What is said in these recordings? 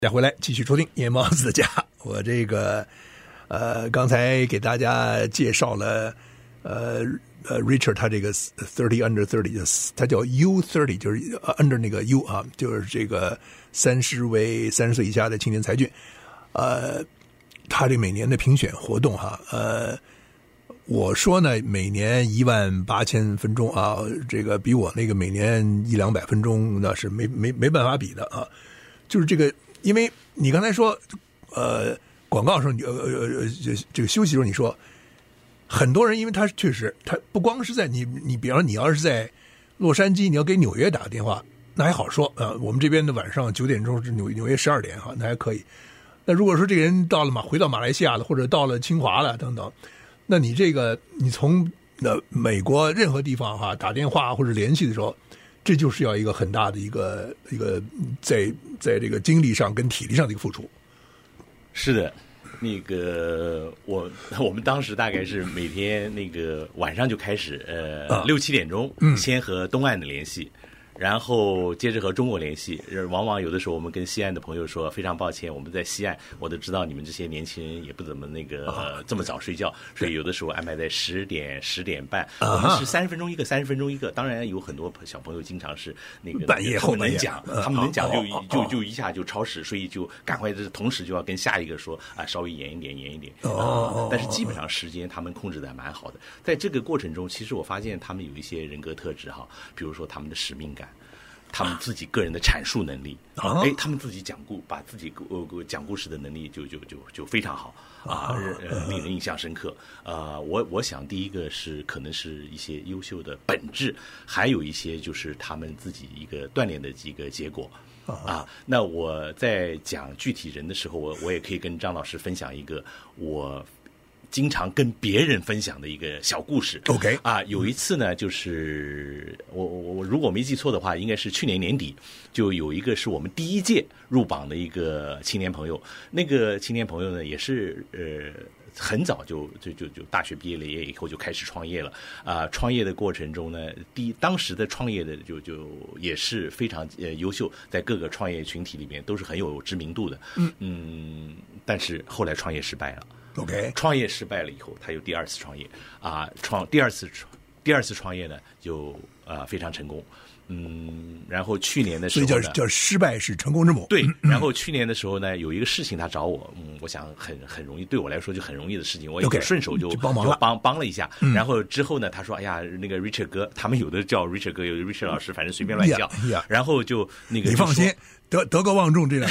再回来继续收听夜猫子的家。我这个刚才给大家介绍了Richard 他这个30 under 30，他叫 U30， 就是 under 那个 U 啊，就是这个30岁以下的青年才俊。他这每年的评选活动哈，我说呢，每年18000分钟啊，这个比我那个每年100-200分钟那是没办法比的啊。就是这个，因为你刚才说，广告的时候，这个休息的时候你说，很多人因为他确实，他不光是在你比方说你要是在洛杉矶，你要给纽约打个电话，那还好说啊。我们这边的晚上9点钟是纽约12点哈，那还可以。那如果说这个人回到马来西亚了，或者到了清华了等等，那你这个你从美国任何地方哈打电话或者联系的时候，这就是要一个很大的一个在这个精力上跟体力上的一个付出。 是的，那个我们当时大概是每天那个晚上就开始6-7点钟，先和东岸的联系。然后接着和中国联系，往往有的时候我们跟西岸的朋友说，非常抱歉，我们在西岸，我都知道你们这些年轻人也不怎么这么早睡觉，所以有的时候安排在10点、10点半，我们是30分钟一个，30分钟一个。当然有很多小朋友经常是那个半夜后能讲，他们能讲就一下就超时，所以就赶快同时就要跟下一个说啊，稍微延一点。但是基本上时间他们控制的蛮好的。在这个过程中，其实我发现他们有一些人格特质哈，比如说他们的使命感。他们自己个人的阐述能力，他们自己把自己讲故事的能力就非常好啊，令人印象深刻。我想第一个是可能是一些优秀的本质，还有一些就是他们自己一个锻炼的一个结果啊。那我在讲具体人的时候，我也可以跟张老师分享一个我经常跟别人分享的一个小故事。 OK 啊，有一次呢，就是我如果没记错的话，应该是去年年底，就有一个是我们第一届入榜的一个青年朋友。那个青年朋友呢，也是很早就大学毕业了以后就开始创业了啊。创业的过程中呢，当时的创业的就也是非常优秀，在各个创业群体里面都是很有知名度的。但是后来创业失败了。 OK， 创业失败了以后，他有第二次创业啊，第二次创业呢就非常成功。然后去年的时候呢， 所以叫失败是成功之母。 对，然后去年的时候呢，有一个事情他找我，我想很容易，对我来说就很容易的事情，我也顺手就帮忙了， 帮了一下。然后之后呢，他说：“哎呀，那个 Richard 哥，他们有的叫 Richard 哥，有的 Richard 老师，反正随便乱叫。然后就那个你放心。德高望重这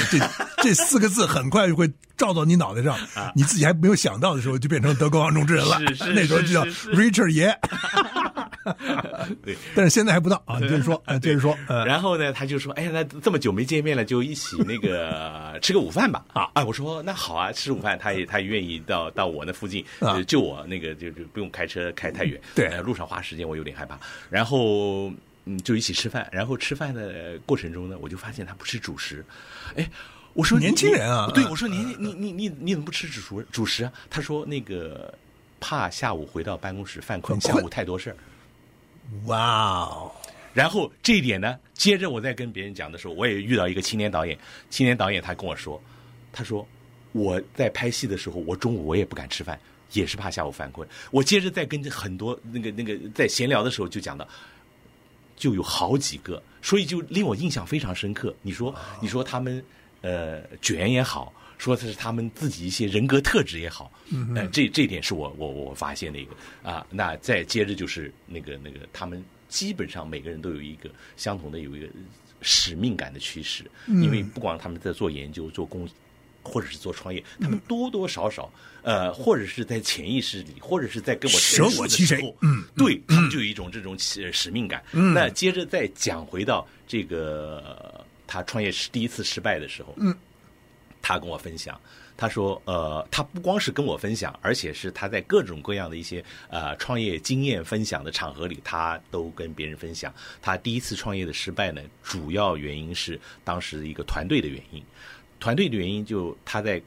4个字很快就会照到你脑袋上，你自己还没有想到的时候，就变成德高望重之人了。那时候就叫 Richard 爷。 对， 但是现在还不到啊。你接着说， 然后呢，他就说：“哎呀，那这么久没见面了，就一起那个吃个午饭吧。”我说：“那好啊，吃午饭。”他也愿意到我那附近，就我那个就不用开车开太远， 对， 路上花时间我有点害怕。然后。就一起吃饭，然后吃饭的过程中呢，我就发现他不吃主食。我说年轻人啊， 对，我说你怎么不吃主食啊？他说那个怕下午回到办公室犯困，下午太多事儿。 哇哦！ 然后这一点呢，接着我在跟别人讲的时候，我也遇到一个青年导演他跟我说，他说我在拍戏的时候，我中午我也不敢吃饭，也是怕下午犯困。我接着在跟很多那个在闲聊的时候就讲到。就有好几个，所以就令我印象非常深刻。你说他们卷也好，说的是他们自己一些人格特质也好，这点是我发现的一个啊。那再接着就是那个他们基本上每个人都有一个相同的有一个使命感的趋势，因为不管他们在做研究、做公益。或者是做创业，他们多多少少，或者是在潜意识里，或者是在跟我舍我其谁， 对他们就有一种这种使命感。那接着再讲回到这个他创业第一次失败的时候，他跟我分享，他说，他不光是跟我分享，而且是他在各种各样的一些创业经验分享的场合里，他都跟别人分享。他第一次创业的失败呢，主要原因是当时一个团队的原因。团队的原因就他在跟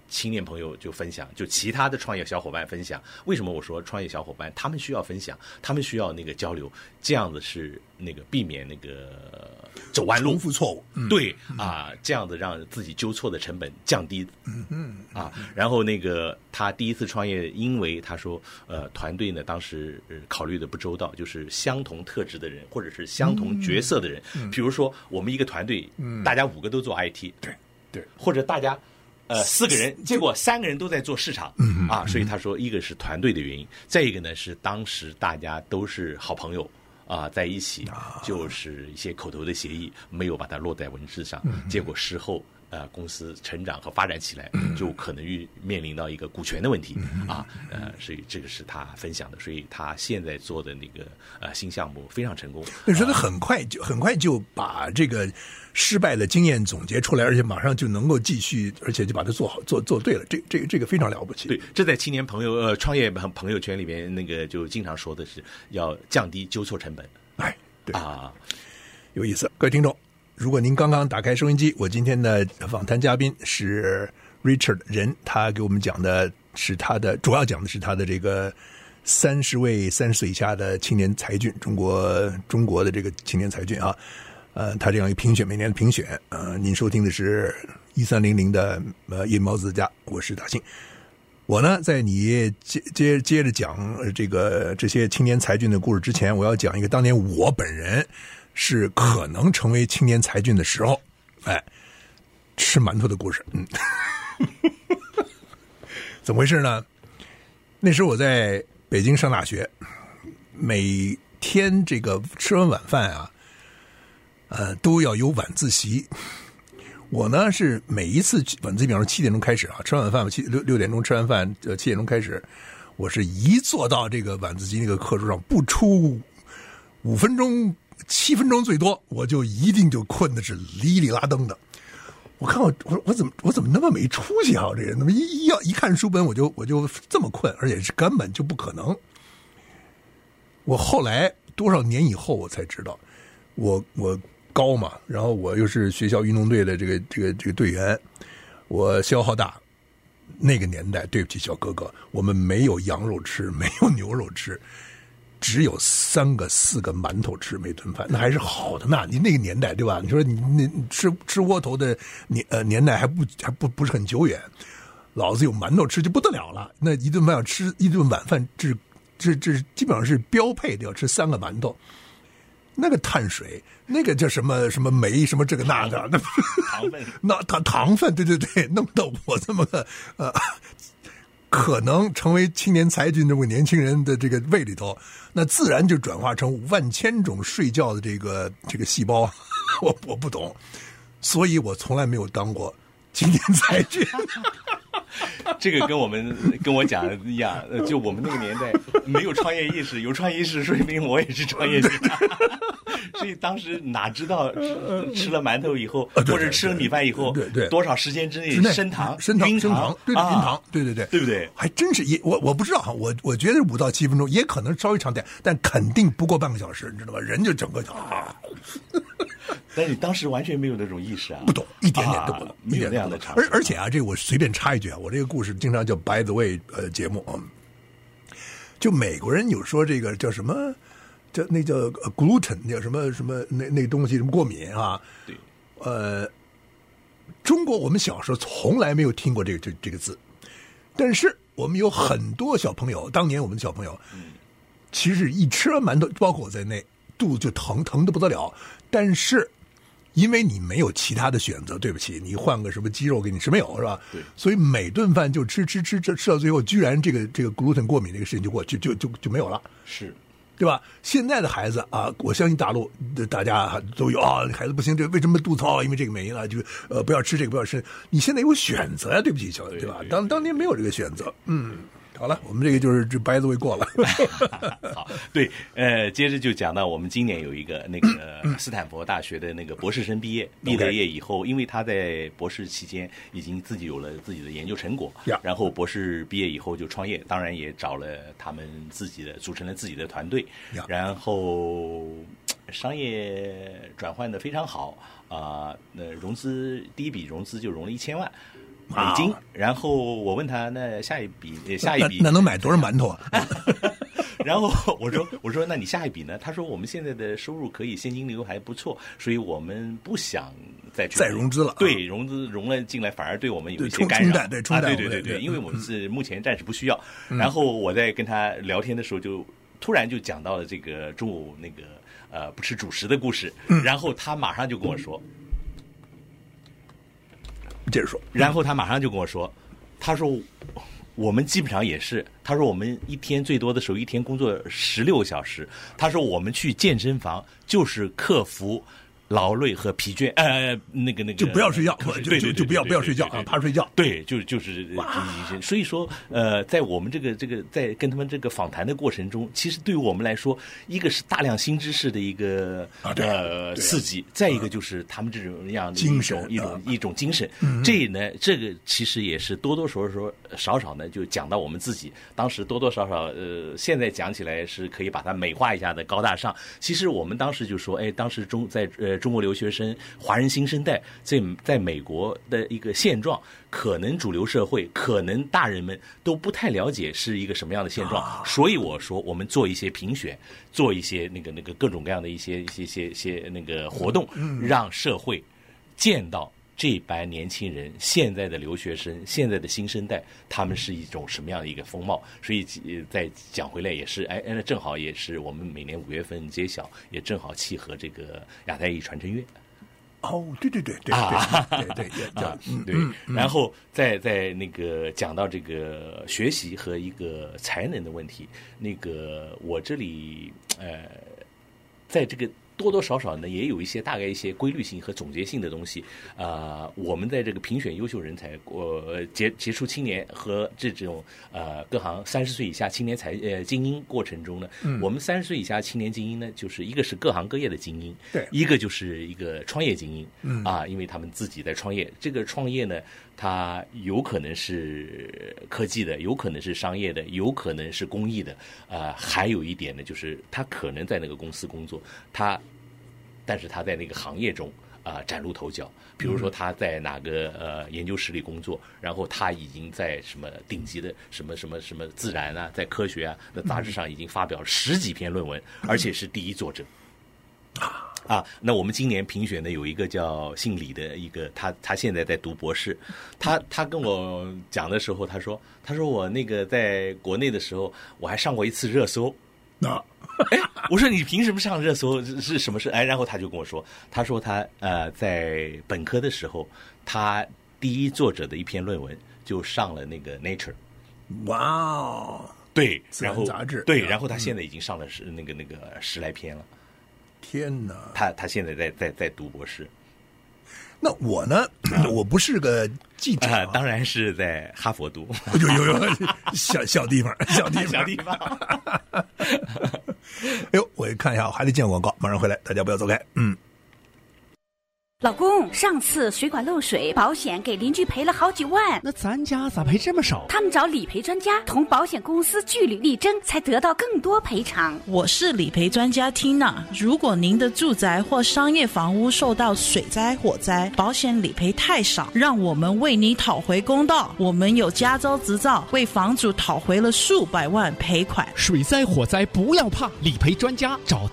青年朋友就分享，就其他的创业小伙伴分享。为什么我说创业小伙伴他们需要分享，他们需要那个交流，这样子是那个避免那个走弯路、 重复错误。 对啊，这样子让自己纠错的成本降低。然后那个他第一次创业，因为他说团队呢当时考虑的不周到，就是相同特质的人或者是相同角色的人，比如说我们一个团队，大家5个都做 IT， 对， 或者大家4个人，结果3个人都在做市场，所以他说一个是团队的原因，再一个呢是当时大家都是好朋友在一起，就是一些口头的协议没有把它落在文字上，结果事后公司成长和发展起来，就可能面临到一个股权的问题所以这个是他分享的，所以他现在做的那个新项目非常成功。 那说他很快就把这个失败的经验总结出来，而且马上就能够继续，而且就把它做好做对了，这个非常了不起。 对，这在青年朋友创业朋友圈里边那个就经常说的是要降低纠错成本。 对有意思，各位听众。如果您刚刚打开收音机，我今天的访谈嘉宾是 Richard 人，他给我们讲的是主要讲的是他的这个30位30岁以下的青年才俊，中国的这个青年才俊啊，他这样一个评选，每年的评选，您收听的是1300的夜猫子的家，我是大信。我呢，在你接着讲这些青年才俊的故事之前，我要讲一个当年我本人是可能成为青年才俊的时候，吃馒头的故事。怎么回事呢？那时候我在北京上大学，每天这个吃完晚饭都要有晚自习。我呢是每一次晚自习，比方说7点钟开始吃完晚饭6点钟吃完饭，7点钟开始，我是一坐到这个晚自习那个课桌上，不出5分钟。7分钟最多，我就一定就困的是哩哩啦登的。我看我怎么那么没出息啊！这人怎么一看书本我就这么困，而且是根本就不可能。我后来多少年以后我才知道，我高嘛，然后我又是学校运动队的这个队员，我消耗大。那个年代，对不起小哥哥，我们没有羊肉吃，没有牛肉吃。只有3个4个馒头吃每顿饭，那还是好的呢。你那个年代对吧？你说你吃窝头的年代还不是很久远，老子有馒头吃就不得了了。那一顿饭要吃一顿晚饭，这基本上是标配的，要吃3个馒头。那个碳水，那个叫什么酶，什么这个那的，那糖分， 那糖分，对，弄到我这么个可能成为青年才俊这么年轻人的这个胃里头，那自然就转化成万千种睡觉的这个细胞，我不懂，所以我从来没有当过青年才俊。 这个跟我讲的一样，就我们那个年代没有创业意识，有创业意识说明我也是创业家。所以当时哪知道吃了馒头以后，或者吃了米饭以后， 对多少时间之内升糖， 对，晕糖，对， 对不对？ 还真是我不知道哈，我觉得5到7分钟，也可能稍微长点，但肯定不过半个小时，你知道吧？人就整个但你当时完全没有那种意识啊， 不懂，一点点都不懂， 没有那样的尝试。而且这个我随便插一句我这个故事经常叫 By the way 节目就美国人有说这个叫什么，叫 gluten 叫什么那东西什么过敏啊？ 对， 中国我们小时候从来没有听过这个字，但是我们有很多小朋友，当年我们的小朋友，其实一吃完馒头，包括我在内，肚子就疼得不得了。但是因为你没有其他的选择，对不起，你换个什么鸡肉给你吃没有是吧？ 对， 所以每顿饭就吃到最后，居然这个 gluten 过敏这个事情就没有了， 是， 对吧？现在的孩子我相信大陆大家都有孩子不行，这为什么肚子因为这个原因了，就不要吃这个，不要吃。你现在有选择呀，对不起，小对吧？当年没有这个选择，好了，我们这个就是这白子位过了。 好，对，接着就讲到我们今年有一个那个斯坦福大学的那个博士生毕了业以后，因为他在博士期间已经自己有了自己的研究成果，然后博士毕业以后就创业，当然也找了他们组成了自己的团队，然后商业转换的非常好那融资第一笔融资就融了1000万。 美金。然后我问他，那下一笔那能买多少馒头啊？ 然后我说那你下一笔呢？他说我们现在的收入可以现金流还不错，所以我们不想再融资了。 对，融了进来反而对我们有一些干扰。对，因为我们是目前暂时不需要。然后我在跟他聊天的时候，就突然就讲到了这个中午那个不吃主食的故事。然后他马上就跟我说， 接着说。 然后他马上就跟我说，他说我们基本上也是，他说我们一天最多的时候一天工作16个小时，他说我们去健身房就是克服劳累和疲倦，那个就不要睡觉，就不要睡觉啊，怕睡觉。 对，就是所以说在我们这个在跟他们这个访谈的过程中，其实对于我们来说，一个是大量新知识的一个刺激，再一个就是他们这种样的一种精神。这个其实也是多多少少呢，就讲到我们自己当时多多少少现在讲起来是可以把它美化一下的高大上。其实我们当时就说，当时中国留学生、华人新生代在美国的一个现状，可能主流社会、可能大人们都不太了解是一个什么样的现状，所以我说我们做一些评选，做一些那个各种各样的一些那个活动，让社会见到这班年轻人、现在的留学生、现在的新生代，他们是一种什么样的一个风貌。所以再讲回来也是，那正好也是我们每年5月份揭晓，也正好契合这个亚太艺传承月。对，然后在那个讲到这个学习和一个才能的问题，那个我这里在这个多多少少呢，也有一些大概一些规律性和总结性的东西。我们在这个评选优秀人才、杰出青年和这种各行30岁以下青年精英过程中呢，我们30岁以下青年精英呢，就是一个是各行各业的精英， 对， 一个就是一个创业精英，因为他们自己在创业。这个创业呢，它有可能是科技的，有可能是商业的，有可能是公益的，还有一点呢，就是他可能在那个公司工作，但是他在那个行业中崭露头角。比如说他在哪个研究室里工作，然后他已经在什么顶级的什么自然啊，在科学啊的杂志上已经发表了10几篇论文，而且是第一作者。那我们今年评选的有一个叫姓李的一个，他现在在读博士，他跟我讲的时候，他说我那个在国内的时候，我还上过一次热搜。我说你凭什么上热搜？是什么事？然后他就跟我说，他说他在本科的时候，他第一作者的一篇论文就上了那个 Nature。 哇哦！ 对， 自然杂志。 对，然后他现在已经上了那个10来篇了。 天哪！ 他现在在读博士。 那我呢？我不是个记者， 当然是在哈佛读。 有小地方，小地方。我看一下，我还得见广告，马上回来，大家不要走开。 老公，上次水管漏水，保险给邻居赔了好几万， 那咱家咋赔这么少？ 他们找理赔专家同保险公司据理力争，才得到更多赔偿。 我是理赔专家 Tina， 如果您的住宅或商业房屋受到水灾、火灾，保险理赔太少，让我们为你讨回公道。我们有加州执照，为房主讨回了数百万赔款。 水灾、火灾不要怕，理赔专家找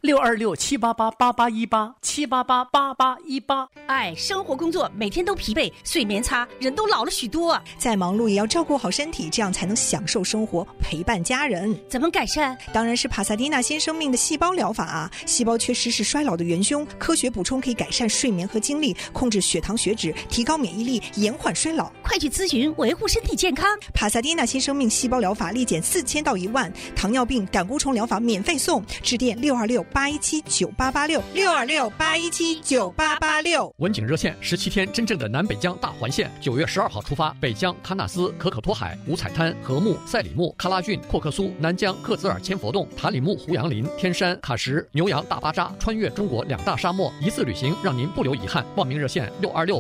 Tina。626-788-8818，788-8818。 生活工作每天都疲惫，睡眠差，人都老了许多。 再忙碌也要照顾好身体，这样才能享受生活，陪伴家人。 怎么改善？ 当然是帕萨迪纳新生命的细胞疗法啊！细胞缺失是衰老的元凶，科学补充可以改善睡眠和精力，控制血糖血脂，提高免疫力，延缓衰老。 快去咨询，维护身体健康。 帕萨迪纳新生命细胞疗法立减4000到1万，糖尿病、胆固醇疗法免费送，致电626-817-9886，626-817-9886。 文景热线17天真正的南北疆大环线，9月12号出发，北疆喀纳斯、可可托海、五彩滩、禾木、赛里木、喀拉峻、阔克苏，南疆克孜尔千佛洞、塔里木胡杨林、天山、喀什、牛羊大巴扎，穿越中国2大沙漠，一次旅行让您不留遗憾。报名热线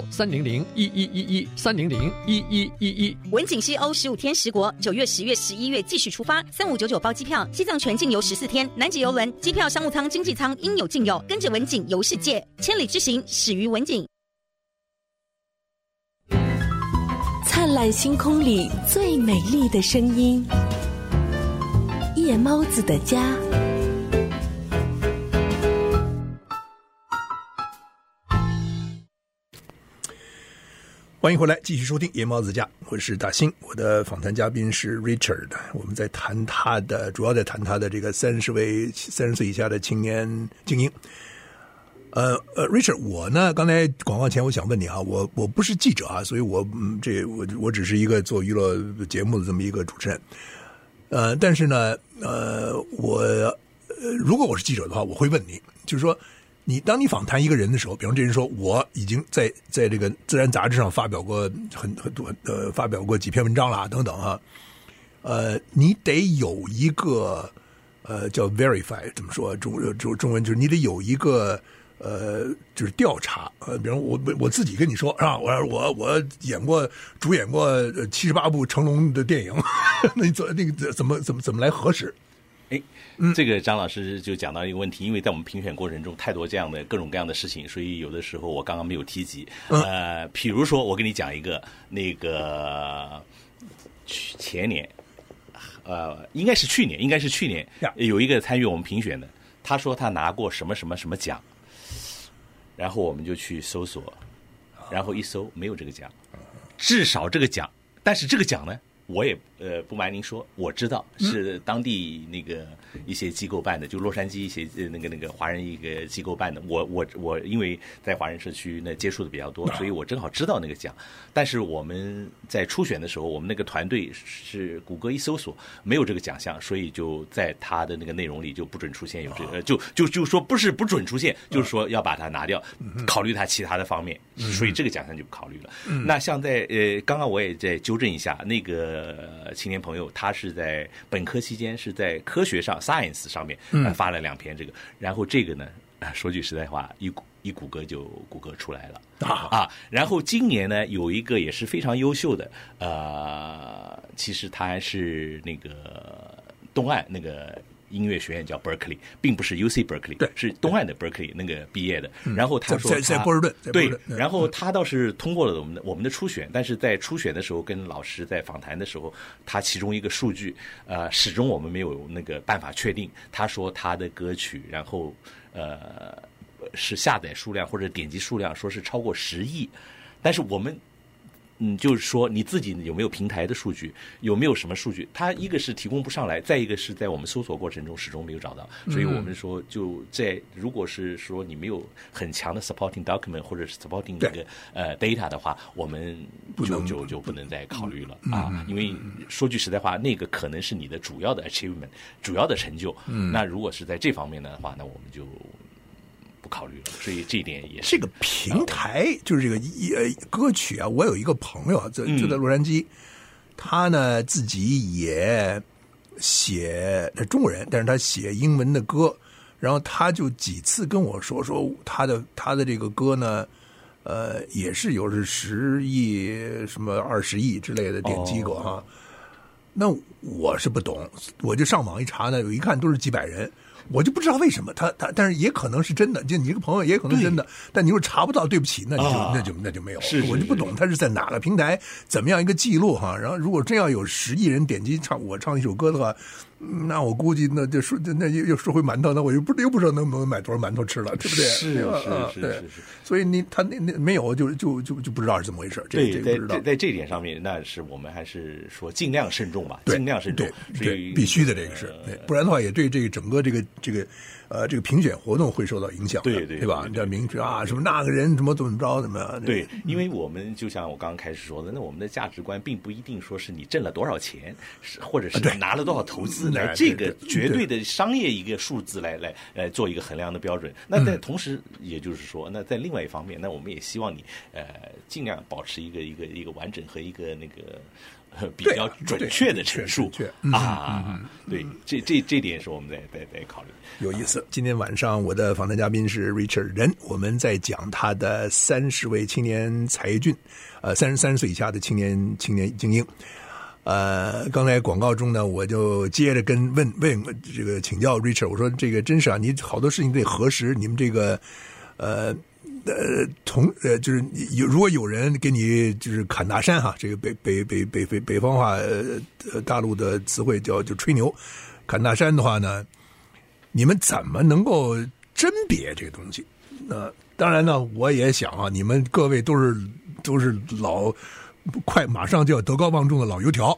626-300-1111，300-1111。 文景西欧15天10国，9月、10月、11月继续出发，3599包机票，西藏全境游14天，南极游轮，机票商务舱、经济舱应有尽有，跟着文景游世界，千里之行始于文景。 灿烂星空里最美丽的声音，夜猫子的家。 欢迎回来，继续收听夜猫子家，我是大兴，我的访谈嘉宾是 Richard， 我们在谈他的，主要在谈他的这个30岁以下的青年精英。Richard， 我呢，刚才广告前我想问你啊，我不是记者啊，所以我只是一个做娱乐节目的这么一个主持人。但是呢，如果我是记者的话，我会问你，就是说，当你访谈一个人的时候，比方这人说我已经在这个《自然》杂志上发表过很多发表过几篇文章啦等等啊，你得有一个叫 verify， 怎么说中文就是你得有一个就是调查比方我自己跟你说啊，我主演过78部成龙的电影，那个怎么来核实？ 这个张老师就讲到一个问题，因为在我们评选过程中太多这样的各种各样的事情，所以有的时候我刚刚没有提及。比如说我跟你讲一个那个前年，应该是去年有一个参与我们评选的，他说他拿过什么什么什么奖，然后我们就去搜索，然后一搜没有这个奖，至少这个奖，但是这个奖呢，我也不瞒您说，我知道是当地那个一些机构办的，就洛杉矶一些那个华人一个机构办的。我因为在华人社区呢接触的比较多，所以我正好知道那个奖。但是我们在初选的时候，我们那个团队是谷歌一搜索没有这个奖项，所以就在他的那个内容里就不准出现有这个，就说不是不准出现，就是说要把它拿掉，考虑他其他的方面，所以这个奖项就不考虑了。那像在刚刚我也在纠正一下，那个青年朋友他是在本科期间是在科学上 Science 上面发了2篇这个，然后这个呢说句实在话，一谷歌就谷歌出来了然后今年呢有一个也是非常优秀的，其实他还是那个东岸那个音乐学院叫 Berkeley， 并不是 UC Berkeley， 对，是东岸的 Berkeley 那个毕业的。然后他说在波士顿， 对，然后他倒是通过了我们的初选，但是在初选的时候跟老师在访谈的时候，他其中一个数据始终我们没有那个办法确定。他说他的歌曲，然后是下载数量或者点击数量说是超过10亿，但是我们就是说你自己有没有平台的数据，有没有什么数据，它一个是提供不上来，再一个是在我们搜索过程中始终没有找到，所以我们说就在如果是说你没有很强的 supporting document 或者是 supporting 那个data 的话，我们就不能再考虑了因为说句实在话，那个可能是你的主要的 achievement 主要的成就，那如果是在这方面的话，那我们就不考虑了，所以这一点也是这个平台，就是这个歌曲啊。我有一个朋友就在洛杉矶，他呢自己也写中国人，但是他写英文的歌，然后他就几次跟我说他的这个歌呢，也是有是10亿什么20亿之类的点击过哈。那我是不懂，我就上网一查呢，有一看都是几百人。我就不知道为什么他，但是也可能是真的，就你这个朋友也可能是真的，但你又查不到，对不起，那就没有。我就不懂他是在哪个平台，怎么样一个记录哈。然后如果真要有10亿人点击我唱一首歌的话，那我估计那又说回馒头，那我又不知道能不能买多少馒头吃了，对不对？是。所以他那没有就不知道是怎么回事。 对，在这一点上面，那是我们还是说尽量慎重吧，尽量慎重。 对，必须的这个是，不然的话也对这个整个这个评选活动会受到影响的，对吧？你叫明知什么那个人怎么着怎么样？ 对，因为我们就像我刚刚开始说的，那我们的价值观并不一定说是你挣了多少钱，或者是拿了多少投资来这个绝对的商业一个数字来做一个衡量的标准。那在同时，也就是说，那在另外一方面，那我们也希望你尽量保持一个完整和一个那个。比较准确的陈述对，这点是我们在考虑。 有意思。今天晚上我的访谈嘉宾是 Richard 人，我们在讲他的30位青年才俊，30岁以下的青年精英。刚才广告中呢，我就接着问这个请教 Richard， 我说这个真是啊，你好多事情得核实，你们这个就是如果有人给你就是砍大山哈，这个北方话大陆的词汇就吹牛，砍大山的话呢，你们怎么能够甄别这个东西？当然呢，我也想啊，你们各位都是马上就要德高望重的老油条，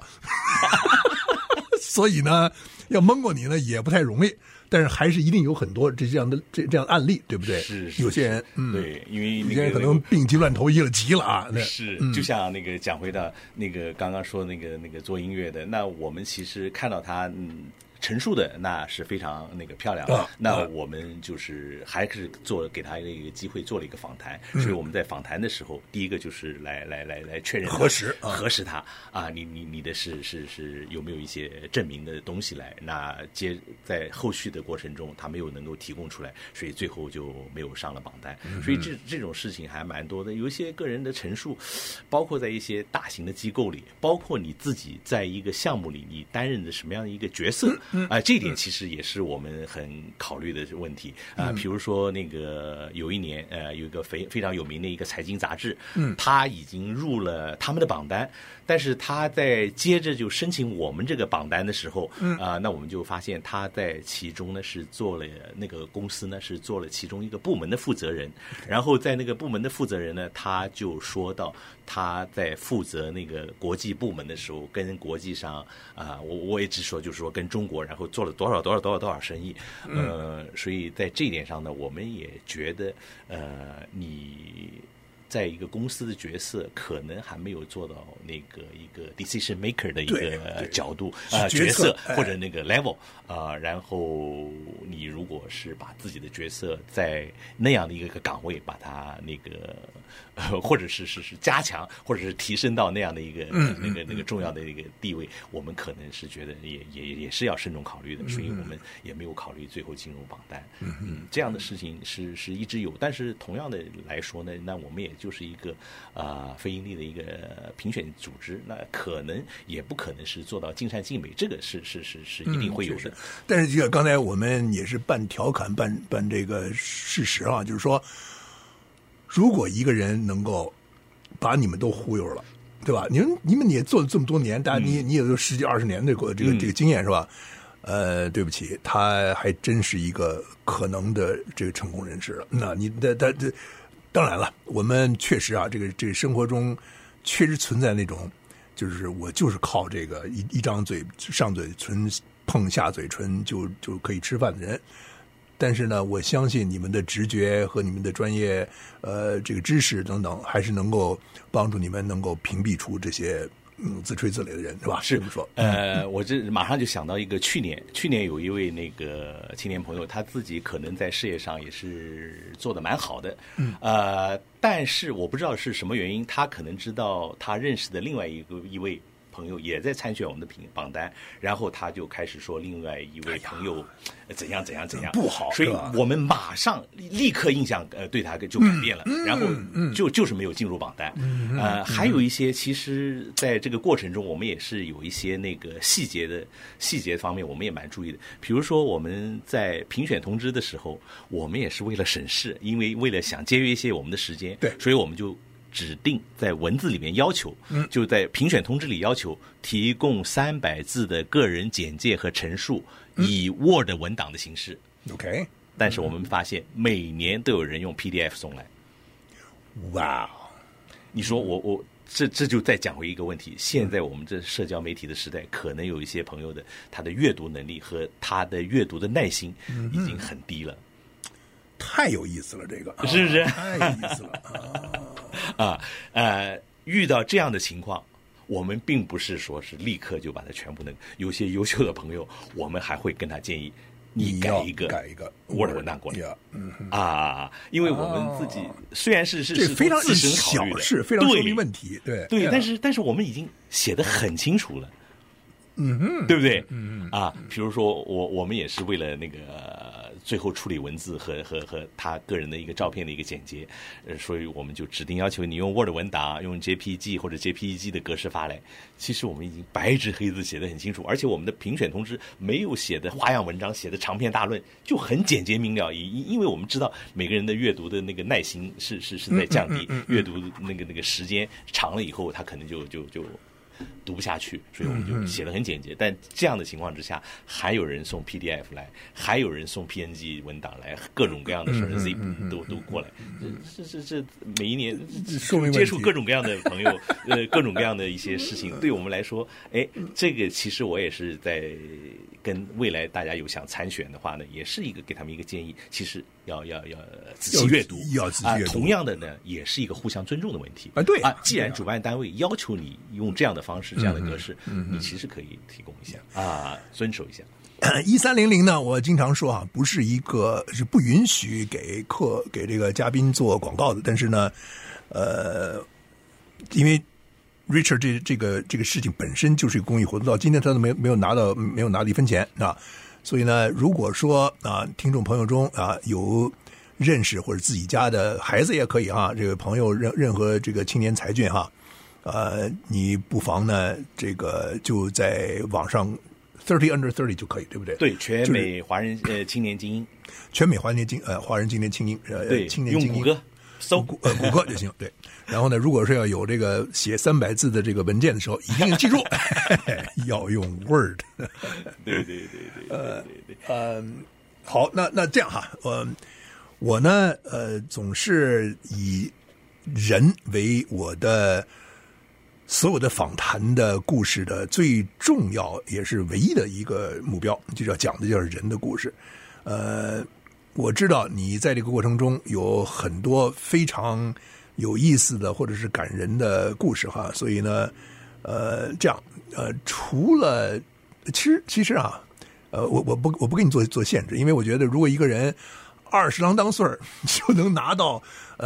所以呢，要蒙过你呢也不太容易。但是还是一定有很多这样的案例，对不对？ 是有些人对，因为有些人可能病急乱投医了，急了啊。 是，就像那个讲回到那个刚刚说那个做音乐的，那我们其实看到他陈述的那是非常那个漂亮，那我们就是还是给他一个机会做了一个访谈，所以我们在访谈的时候，第一个就是来确认核实他啊，你的是有没有一些证明的东西来？那在后续的过程中，他没有能够提供出来，所以最后就没有上了榜单。所以这种事情还蛮多的，有一些个人的陈述，包括在一些大型的机构里，包括你自己在一个项目里，你担任的什么样的一个角色。这一点其实也是我们很考虑的问题比如说那个有一年有一个非常有名的一个财经杂志，他已经入了他们的榜单，但是他在接着就申请我们这个榜单的时候，那我们就发现他在其中呢是做了那个公司呢是做了其中一个部门的负责人，然后在那个部门的负责人呢，他就说到他在负责那个国际部门的时候，跟国际上我也只说就是说跟中国，然后做了多少生意，所以在这一点上呢，我们也觉得你在一个公司的角色可能还没有做到那个一个 decision maker 的一个角度角色或者那个 level 然后你如果是把自己的角色在那样的一个岗位把它那个或者是加强或者是提升到那样的一个那个重要的一个地位，我们可能是觉得也是要慎重考虑的，所以我们也没有考虑最后进入榜单。这样的事情是一直有，但是同样的来说呢，那我们也就是一个非盈利的一个评选组织，那可能也不可能是做到尽善尽美，这个是一定会有的。 但是这个刚才我们也是半调侃半这个事实啊，就是说，如果一个人能够把你们都忽悠了，对吧？你们也做了这么多年，大家你也有10几20年的这个经验是吧？对不起，他还真是一个可能的这个成功人士了。那你当然了，我们确实啊，这个生活中确实存在那种，就是我就是靠这个一张嘴上嘴唇碰下嘴唇就可以吃饭的人。但是呢，我相信你们的直觉和你们的专业这个知识等等，还是能够帮助你们能够屏蔽出这些自吹自擂的人，是吧？ 是这么说。 我这马上就想到一个去年有一位那个青年朋友，他自己可能在事业上也是做得蛮好的，但是我不知道是什么原因，他可能知道他认识的另外一位朋友也在参选我们的榜单，然后他就开始说另外一位朋友怎样不好， 所以我们马上立刻印象对他就改变了，然后就是没有进入榜单。还有一些其实在这个过程中，我们也是有一些那个细节方面，我们也蛮注意的。比如说我们在评选通知的时候，我们也是为了省事，因为为了想节约一些我们的时间， 对， 所以我们就指定在文字里面要求，就在评选通知里要求提供300字的个人简介和陈述，以 Word 文档的形式。 OK， 但是我们发现每年都有人用 PDF 送来。 哇， 你说我这就再讲回一个问题，现在我们这社交媒体的时代，可能有一些朋友的他的阅读能力和他的阅读的耐心已经很低了。 太有意思了，这个是不是？ 太有意思了遇到这样的情况，我们并不是说是立刻就把它全部有些优秀的朋友，我们还会跟他建议你改一个 Word 文档过来因为我们自己虽然是非常自身考虑的， 小事，非常说明问题，对， 但是我们已经写得很清楚了。 对不对？比如说我们也是为了那个最后处理文字和他个人的一个照片的一个简洁，所以我们就指定要求你用 Word 文档，用 JPG 或者 JPEG 的格式发来。其实我们已经白纸黑字写得很清楚，而且我们的评选通知没有写的花样文章，写的长篇大论，就很简洁明了。因为我们知道每个人的阅读的那个耐心是在降低，阅读那个时间长了以后，他可能就读不下去，所以我们就写得很简洁。但这样的情况之下，还有人送 PDF 来，还有人送 PNG 文档来，各种各样的事 ，zip 都过来。这每一年接触各种各样的朋友，各种各样的一些事情，对我们来说，这个其实我也是在跟未来大家有想参选的话呢，也是给他们一个建议，其实要仔细阅读， 要仔细阅读。 同样的呢，也是一个互相尊重的问题对既然主办单位要求你用这样的方式、这样的格式，你其实可以提供一下遵守一下。 1300呢，我经常说不是不允许给这个嘉宾做广告的，但是呢，因为 Richard 这个事情本身就是一个公益活动，到今天他都没有拿到1分钱所以呢，如果说听众朋友中有认识或者自己家的孩子也可以这个朋友任何这个青年才俊你不妨呢这个就在网上30 under 30就可以，对不对？ 对，全美华人青年精英， 全美华人青年精英对， 青年精英用谷歌搜谷歌就行。对，然后呢，如果是要有这个写300字的这个文件的时候，一定记住要用 Word。 对。 好，那这样我呢总是以人为我的所有的访谈的故事的最重要也是唯一的一个目标，就要讲的就是人的故事。我知道你在这个过程中有很多非常有意思的或者是感人的故事所以呢这样除了其实我不给你做限制，因为我觉得如果一个人20郎当岁就能拿到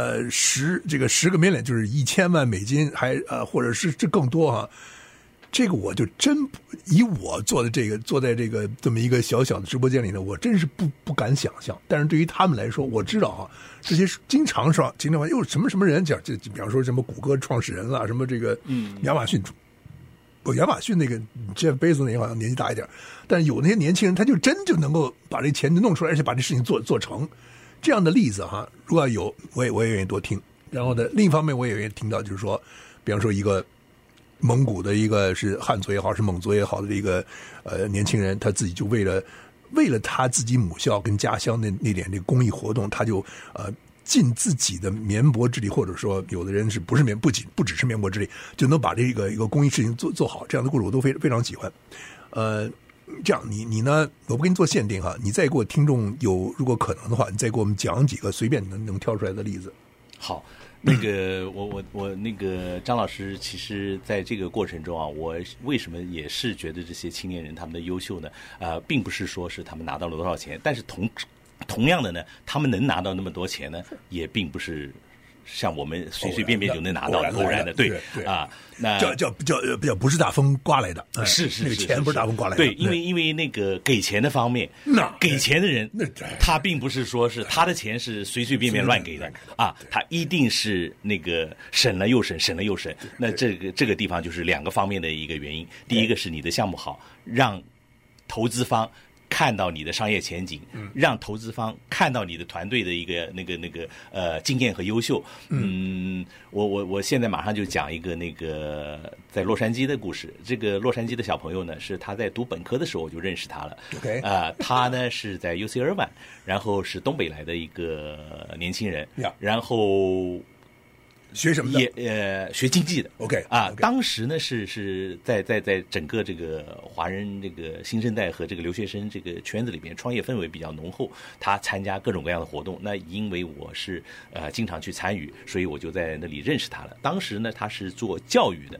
10个 million 就是1000万美金，还或者是这更多这个我就真以我坐在这个这么一个小小的直播间里呢，我真是不敢想象。但是对于他们来说，我知道这些经常又什么人讲，这比方说什么谷歌创始人啦，什么这个亚马逊。亚马逊那个 Jeff Bezos 那好像年纪大一点，但是有那些年轻人，他就能够把这钱弄出来，而且把这事情做成。这样的例子如果要有，我也愿意多听。然后呢，另一方面我也愿意听到，就是说，比方说一个蒙古的一个是汉族也好，是蒙族也好的一个年轻人，他自己就为了他自己母校跟家乡的那点这个公益活动，他就尽自己的绵薄之力，或者说有的人是不只是绵薄之力，就能把这个一个公益事情做好。这样的故事我都非常喜欢。这样你呢，我不给你做限定你再给我听众如果可能的话，你再给我们讲几个随便能挑出来的例子。 好，那个我那个张老师，其实在这个过程中我为什么也是觉得这些青年人他们的优秀呢？并不是说是他们拿到了多少钱，但是同样的呢，他们能拿到那么多钱呢，也并不是像我们随随便便就能拿到的，偶然的，对那叫不是大风刮来的， 是那个钱不是大风刮来的， 对，因为那个给钱的方面，给钱的人他并不是说是他的钱是随随便便乱给的他一定是那个审了又审。那这个地方就是2个方面的一个原因，第一个是你的项目好，让投资方看到你的商业前景，让投资方看到你的团队的一个那个经验和优秀。我现在马上就讲一个那个在洛杉矶的故事。这个洛杉矶的小朋友呢，是他在读本科的时候我就认识他了。 OK， 他呢是在 UC Irvine， 然后是东北来的一个年轻人，然后学什么的？ 学经济的。 OK 当时呢是在整个这个华人这个新生代和这个留学生这个圈子里边，创业氛围比较浓厚。他参加各种各样的活动，那因为我是经常去参与，所以我就在那里认识他了。当时呢，他是做教育的。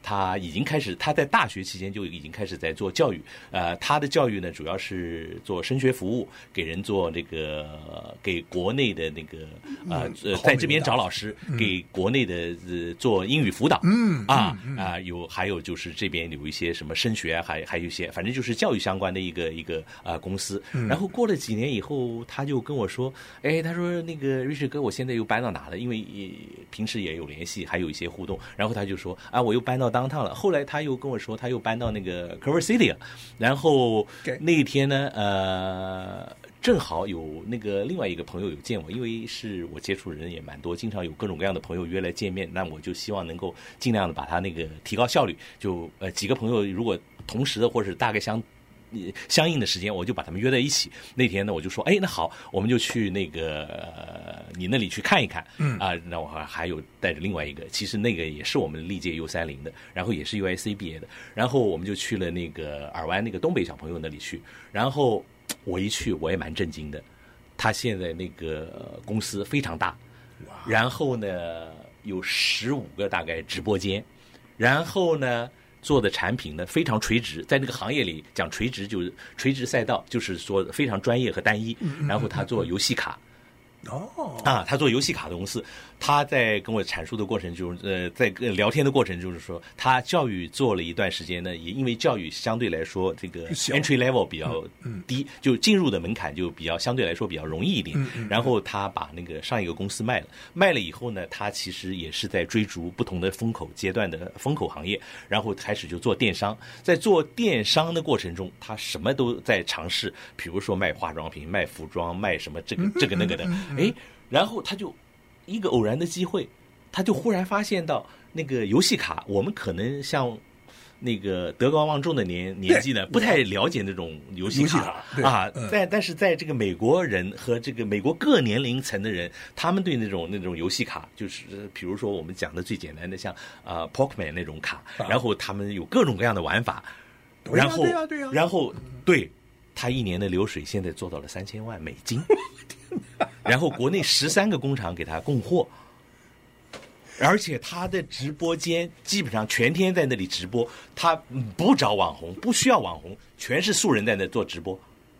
他已经开始，他在大学期间就已经开始在做教育。他的教育呢，主要是做升学服务，给人做这个给国内的那个在这边找老师，给国内的做英语辅导。还有就是这边有一些什么升学啊，还有一些反正就是教育相关的一个公司。然后过了几年以后，他就跟我说，他说那个Richard哥，我现在又搬到哪了？因为平时也有联系，还有一些互动。然后他就说我又搬到 downtown 了。后来他又跟我说，他又搬到那个 Culver City 了。然后那一天呢，正好有那个另外一个朋友有见我，因为是我接触人也蛮多，经常有各种各样的朋友约来见面，那我就希望能够尽量的把他那个提高效率，就几个朋友如果同时的或者大概相应的时间，我就把他们约在一起。那天呢，我就说，那好，我们就去那个你那里去看一看。那我还有带着另外一个，其实那个也是我们历届 U30 的，然后也是 UIC 毕业的，然后我们就去了那个尔湾那个东北小朋友那里去。然后我一去，我也蛮震惊的，他现在那个公司非常大，然后呢有15个大概直播间，然后呢做的产品呢非常垂直，在那个行业里讲垂直就是垂直赛道，就是说非常专业和单一。然后他做游戏卡。他做游戏卡的公司。他在跟我阐述的过程就是在聊天的过程就是说，他教育做了一段时间呢，也因为教育相对来说这个 entry level 比较低，就进入的门槛就比较相对来说比较容易一点。然后他把那个上一个公司卖了以后呢，他其实也是在追逐不同的风口阶段的风口行业，然后开始就做电商。在做电商的过程中，他什么都在尝试，比如说卖化妆品、卖服装、卖什么这个那个的。然后他就一个偶然的机会，他就忽然发现到那个游戏卡，我们可能像那个德高望重的年纪呢，不太了解那种游戏卡但是在这个美国人和这个美国各年龄层的人，他们对那种游戏卡，就是比如说我们讲的最简单的像Pokemon 那种卡，然后他们有各种各样的玩法，然后他一年的流水现在做到了$3000万，然后国内13个工厂给他供货，而且他的直播间基本上全天在那里直播，他不找网红，不需要网红，全是素人在那做直播。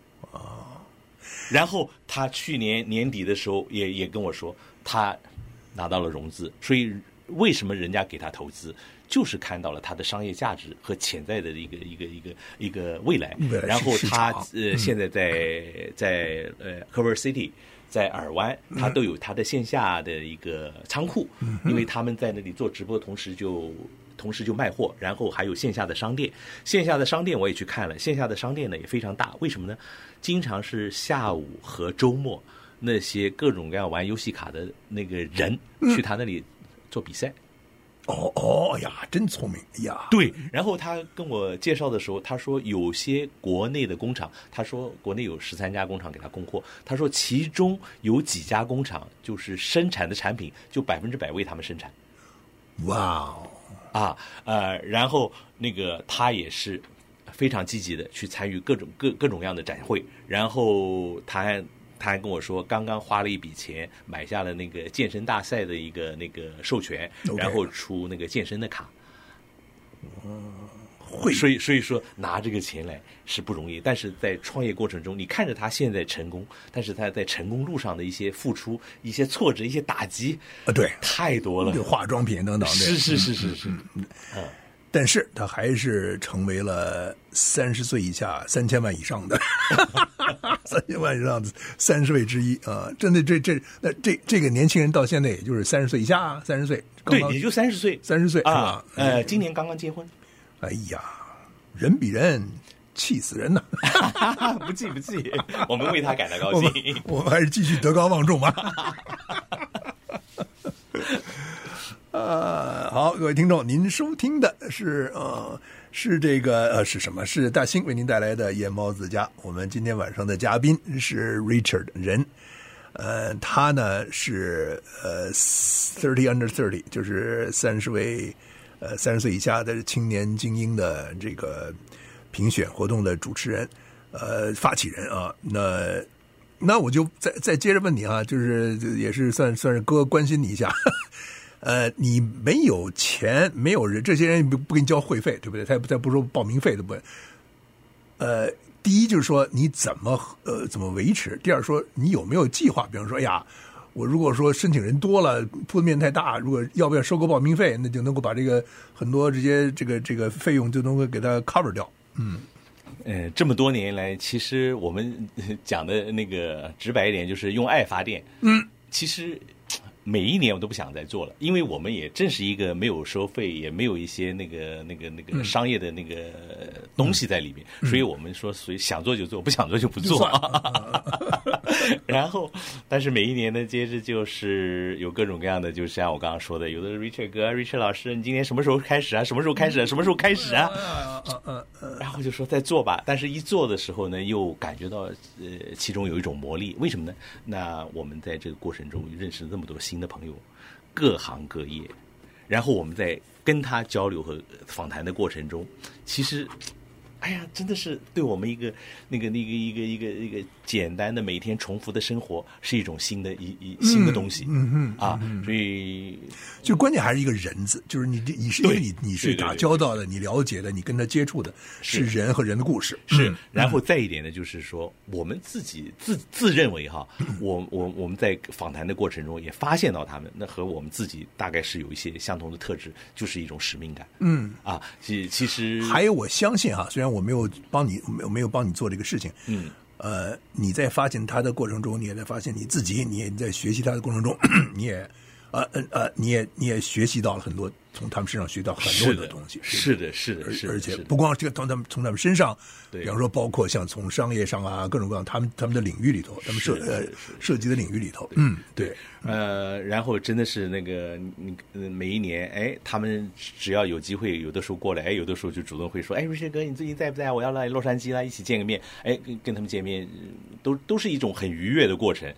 然后他去年年底的时候也跟我说，他拿到了融资，所以为什么人家给他投资，就是看到了他的商业价值和潜在的一个未来。然后他现在在Culver City， 在尔湾，他都有他的线下的一个仓库，因为他们在那里做直播，同时就卖货，然后还有线下的商店。线下的商店我也去看了，线下的商店呢也非常大。为什么呢？经常是下午和周末，那些各种各样玩游戏卡的那个人去他那里做比赛。 呀，真聪明呀！ 对，然后他跟我介绍的时候，他说有些国内的工厂，他说国内有13家工厂给他供货，他说其中有几家工厂就是生产的产品就100%为他们生产。 哇哦！然后那个他也是非常积极的去参与各种各样的展会，然后他还跟我说，刚刚花了一笔钱买下了那个健身大赛的一个那个授权，然后出那个健身的卡。所以说拿这个钱来是不容易，但是在创业过程中，你看着他现在成功，但是他在成功路上的一些付出、一些挫折、一些打击对， 太多了， 化妆品等等的， 是。 但是他还是成为了30岁以下3000万以上的3000万以上的30位之一啊！真的，这个年轻人到现在也就是30岁以下，30岁， 对，也就30岁 ，30岁啊，今年刚刚结婚。 哎呀，人比人气死人呐！ 不气，我们为他感到高兴。 我们还是继续德高望重吧。好，各位听众，您收听的是这个是什么？是大兴为您带来的夜猫子家。我们今天晚上的嘉宾是 Richard 人，他呢是30 under 30，就是30位30岁以下的青年精英的这个评选活动的主持人，发起人啊。那我就再接着问你啊，就是也是算是哥关心你一下。 你没有钱，没有人，这些人不给你交会费，对不对？他不说报名费的部分。第一就是说你怎么维持，第二说你有没有计划，比方说，哎呀，我如果说申请人多了，铺的面太大，如果要不要收购报名费，那就能够把这个很多这些这个费用就能够给它 cover 掉。 这么多年来，其实我们讲的那个直白一点，就是用爱发电。其实每一年我都不想再做了，因为我们也正是一个没有收费，也没有一些那个商业的那个东西在里面，所以我们说，所以想做就做，不想做就不做。然后，但是每一年呢，接着就是有各种各样的，就像我刚刚说的，有的 Richard 哥、Richard 老师，你今年什么时候开始啊？什么时候开始啊？什么时候开始啊？然后就说再做吧，但是一做的时候呢，又感觉到其中有一种魔力，为什么呢？那我们在这个过程中认识了这么多新的朋友，各行各业，然后我们在跟他交流和访谈的过程中，其实，哎呀，真的是对我们一个简单的每天重复的生活是一种新的新的东西。所以就关键还是一个人字，就是你是因为你是打交道的，你了解的，你跟他接触的是人和人的故事。 然后再一点呢，就是说我们自己自认为哈，我们在访谈的过程中也发现到他们那和我们自己大概是有一些相同的特质，就是一种使命感。其实还有我相信哈，虽然我没有帮你做这个事情，你在发现他的过程中，你也在发现你自己，你也在学习他的过程中，你也学习到了很多，从他们身上学到很多的东西。 是的， 而且不光这个从他们身上，比方说包括像从商业上啊，各种各样他们的领域里头，他们涉及的领域里头，对。 然后真的是那个每一年，哎，他们只要有机会，有的时候过来，哎，有的时候就主动会说，哎，瑞雪哥，你最近在不在？我要来洛杉矶啦，一起见个面。哎，跟他们见面，都是一种很愉悦的过程。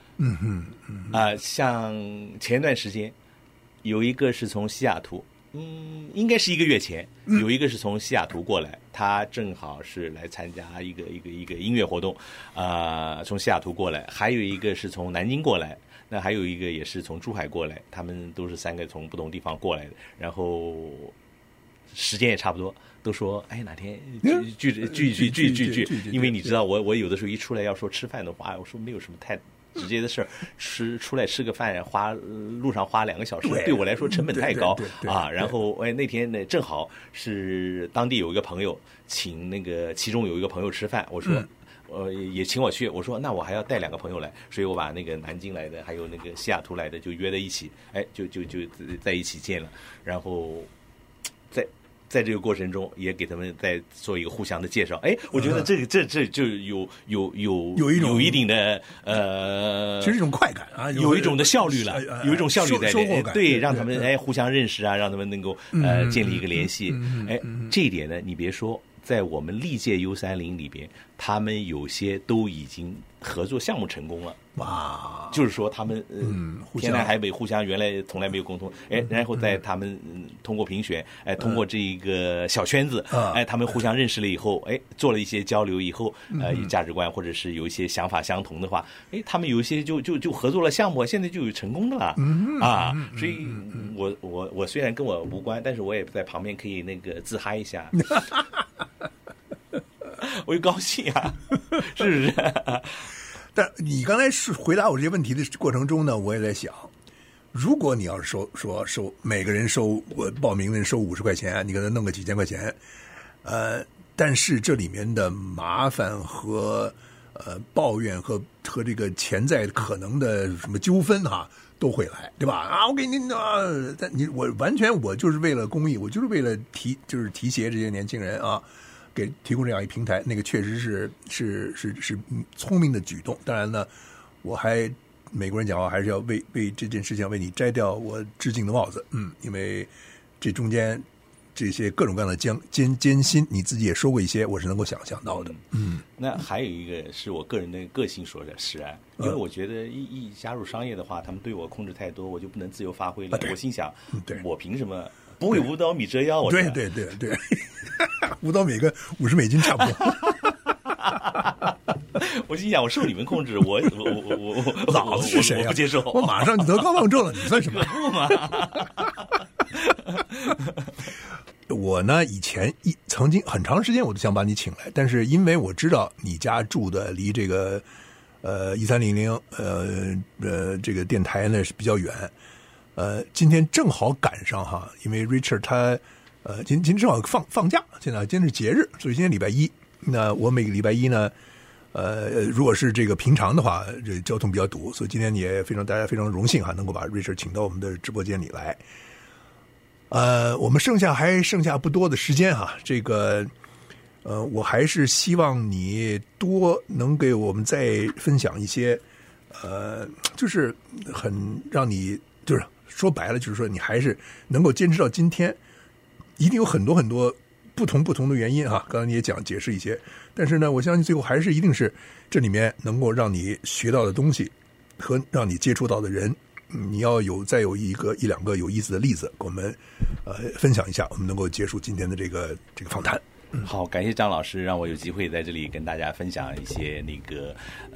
像前段时间有一个是从西雅图，应该是1个月前，有一个是从西雅图过来，他正好是来参加一个音乐活动，从西雅图过来，还有一个是从南京过来，那还有一个也是从珠海过来，他们都是3个从不同地方过来的，然后时间也差不多，都说哎哪天聚，因为你知道我有的时候一出来要说吃饭的话，我说没有什么太直接的事儿，出来吃个饭，路上花2个小时，对我来说成本太高啊。然后那天呢正好是当地有一个朋友请那个其中有一个朋友吃饭，我说也请我去，我说那我还要带2个朋友来，所以我把那个南京来的还有那个西雅图来的就约在一起，哎就在一起见了，然后在这个过程中也给他们再做一个互相的介绍，哎，我觉得这就有一定的其实一种快感啊， 有一种的效率了，有一种效率在里面，对，让他们互相认识啊，让他们能够建立一个联系，哎，这一点呢，你别说，在我们历届 U30里边，他们有些都已经合作项目成功了。 哇， 就是说他们天南海北互相原来从来没有沟通，哎，然后在他们通过评选，哎，通过这一个小圈子，哎，他们互相认识了以后，哎，做了一些交流以后，有价值观或者是有一些想法相同的话，哎，他们有一些就合作了项目，现在就有成功的了，所以我虽然跟我无关，但是我也在旁边可以那个自嗨一下，我就高兴啊，是不是？ 但你刚才回答我这些问题的过程中呢，我也在想，如果你要是收每个人收我报名的人收50块钱，你给他弄个几千块钱，但是这里面的麻烦和抱怨和这个潜在可能的什么纠纷都会来，对吧？啊，我给您但我完全我就是为了公益，我就是为了提携这些年轻人啊。给提供这样一平台，那个确实是聪明的举动。当然呢，我还美国人讲话还是要为这件事情为你摘掉我致敬的帽子，因为这中间这些各种各样的艰辛，你自己也说过一些，我是能够想象到的。 那还有一个是我个人的个性所使然，因为我觉得一加入商业的话，他们对我控制太多，我就不能自由发挥了。我心想，我凭什么不会舞蹈米折腰？ 对。舞蹈每个$50差不多。 我心想，我受你们控制，我老子是谁我不接受， 我马上就得高望重了，你算什么？ 不嘛？ 我呢，以前曾经很长时间我都想把你请来，但是因为我知道你家住的离这个1300这个电台呢是比较远，今天正好赶上哈，因为 Richard 他今天正好放假，今天是节日，所以今天礼拜一，那我每个礼拜一呢。如果是这个平常的话，这交通比较堵，所以今天也大家非常荣幸哈，能够把 Richard 请到我们的直播间里来。我们还剩下不多的时间哈，这个我还是希望你多能给我们再分享一些，就是很让你就是说白了，就是说你还是能够坚持到今天，一定有很多很多。不同的原因啊，刚才你也解释一些，但是呢，我相信最后还是一定是这里面能够让你学到的东西和让你接触到的人，你要再有一两个有意思的例子，跟我们分享一下，我们能够结束今天的这个访谈。 好，感谢张老师让我有机会在这里跟大家分享一些那个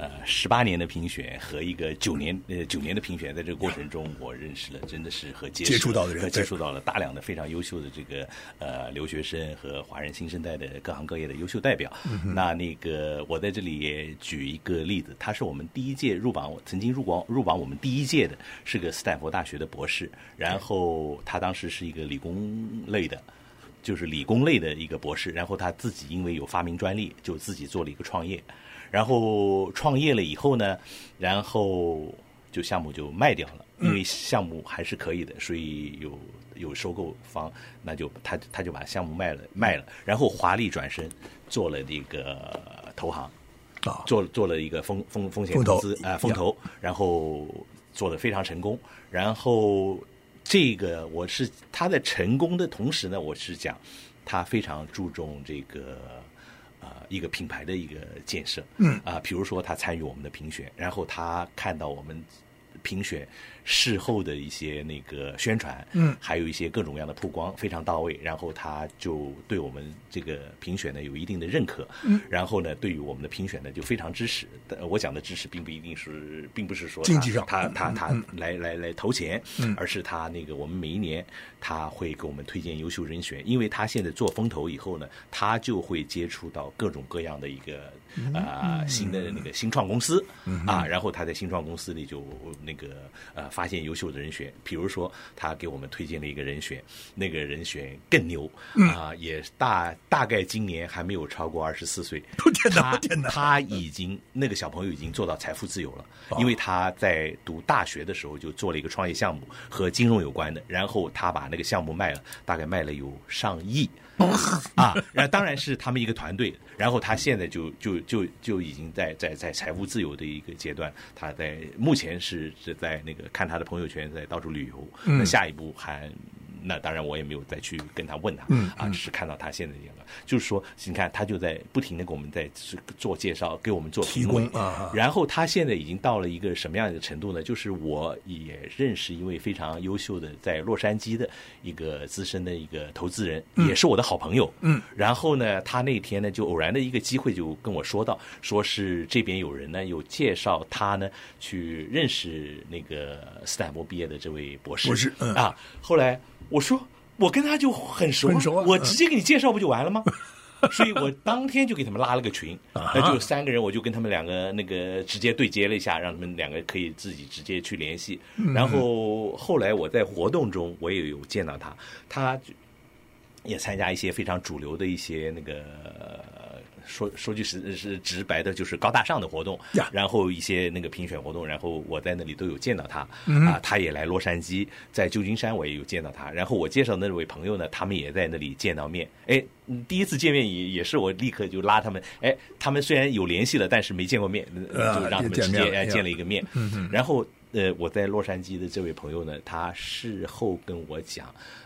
18年的评选和一个9年的评选，在这个过程中我认识了真的是接触到的人，接触到了大量的非常优秀的这个留学生和华人新生代的各行各业的优秀代表。那个我在这里也举一个例子，他是我们第一届曾经入榜我们第一届的，是个斯坦福大学的博士，然后他当时是一个理工类的一个博士，然后他自己因为有发明专利，就自己做了一个创业，然后创业了以后呢，然后就项目就卖掉了，因为项目还是可以的，所以有收购方，那就他就把项目卖了，然后华丽转身做了这个投行，做了一个风险投资风投，然后做得非常成功，然后。这个我是他在成功的同时呢，我是讲他非常注重这个一个品牌的一个建设，比如说他参与我们的评选，然后他看到我们评选事后的一些那个宣传，还有一些各种各样的曝光非常到位，然后他就对我们这个评选呢有一定的认可，然后呢对于我们的评选呢就非常支持。我讲的支持并不是说经济上他来投钱，而是他那个我们每一年他会给我们推荐优秀人选，因为他现在做风投以后呢，他就会接触到各种各样的一个新的那个新创公司然后他在新创公司里就那个发现优秀的人选，比如说他给我们推荐了一个人选，那个人选更牛也大概今年还没有超过24岁，他已经那个小朋友已经做到财富自由了，因为他在读大学的时候就做了一个创业项目和金融有关的，然后他把那个项目卖了，大概卖了有上亿当然是他们一个团队，然后他现在就已经在财务自由的一个阶段，他目前是在那个看他的朋友圈在到处旅游，那下一步那当然我也没有再去跟他问他只是看到他现在这样，就是说你看他就在不停的给我们在做介绍，给我们做评委然后他现在已经到了一个什么样的程度呢？就是我也认识一位非常优秀的在洛杉矶的一个资深的一个投资人，也是我的好朋友然后呢他那天呢就偶然的一个机会就跟我说到，说是这边有人呢有介绍他呢去认识那个斯坦福毕业的这位博士后来我说我跟他就很熟我直接给你介绍不就完了吗？所以我当天就给他们拉了个群那就3个人，我就跟他们2个那个直接对接了一下，让他们2个可以自己直接去联系然后后来我在活动中我也有见到他也参加一些非常主流的一些那个说句是直白的，就是高大上的活动然后一些那个评选活动，然后我在那里都有见到他他也来洛杉矶，在旧金山我也有见到他，然后我介绍那位朋友呢，他们也在那里见到面第一次见面也是我立刻就拉他们他们虽然有联系了，但是没见过面就让他们直接见了一个面然后我在洛杉矶的这位朋友呢，他事后跟我讲